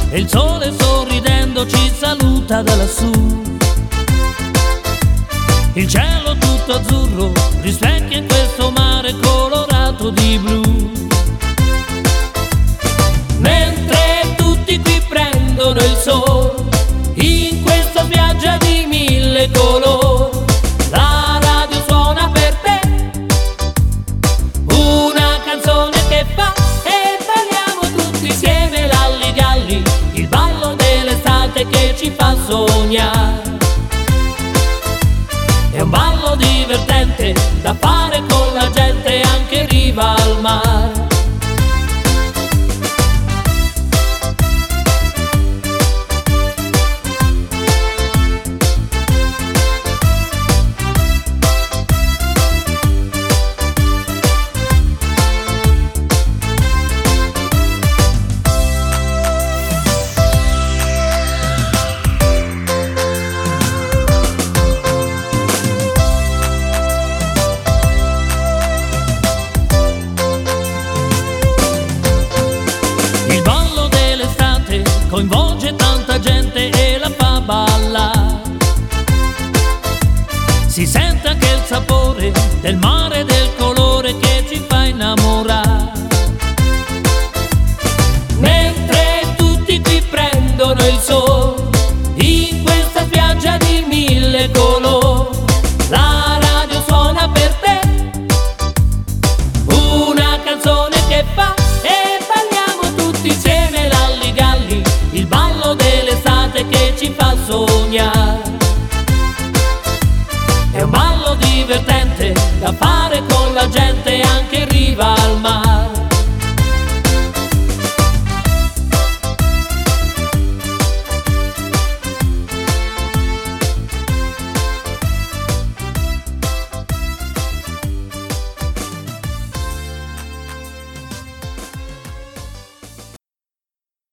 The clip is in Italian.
e il sole sorridendo ci saluta da lassù. Il cielo tutto azzurro rispecchia in questo mare colorato di blu. Mentre tutti qui prendono il sole in questa spiaggia di mille colori, la radio suona per te una canzone che fa e balliamo tutti insieme lalli galli, il ballo dell'estate che ci fa sognare. È un ballo divertente da fare con la gente anche in riva al mare. Coinvolge tanta gente e la fa ballare. Si sente anche il sapore del mare e del